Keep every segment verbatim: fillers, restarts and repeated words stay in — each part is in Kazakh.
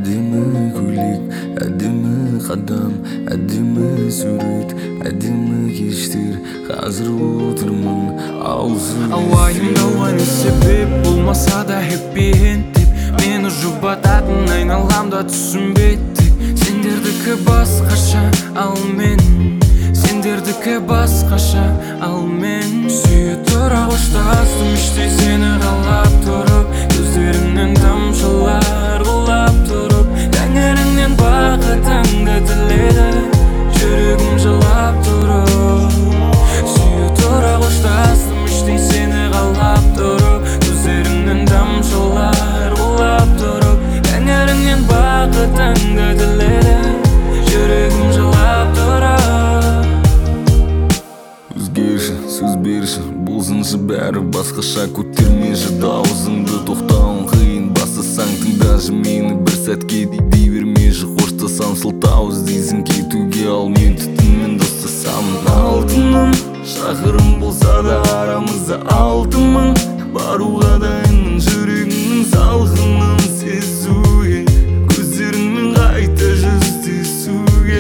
әдемі көйлек, әдемі қадам, әдемі сурет, әдемі кештер. Қазір отырмын аузы ауайымдауға не себеп болмаса да хэппи энд деп мені жұбататын айналамда түсінбеді. Сендердікі басқаша, ал мен сендердікі басқаша, ал мен сүйе тұра қоштастым іштей сені қалап тұрып, көздеріңнен тамшылар құлап тұрып, тәңіріңнен бақытыңды тіледі жүрегім жылап тұрып. Сүйе тұра қоштастым іштей сені қалап тұрып, көздеріңнен тамшылар құлап тұрып, тәңіріңнен бақытыңды тіледі жүрегім жылап тұрып. Өзгерші, сөз берші, болсыншы бәрі басқаша. Көтермеші дауысыңды, тоқтауың қиын. Бастасаң тыңдашы мені бір сәтке, дей бермеші. Қоштасам сылтау іздейсің кетуге, ал мен түтінмен достасамын. Алтыным, шақырым болса да арамызда алты мың. Баруға дайынмын жүрегімнің салқынын сезуге, көздеріңмен қайта жүздесуге.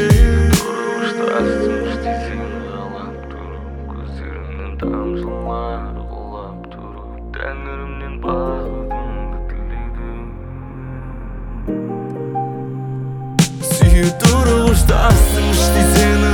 Тамшылар құлап тұрып, тәңірімнен бақытыңды тіледім. Сүйе тұра қоштастым іштей сені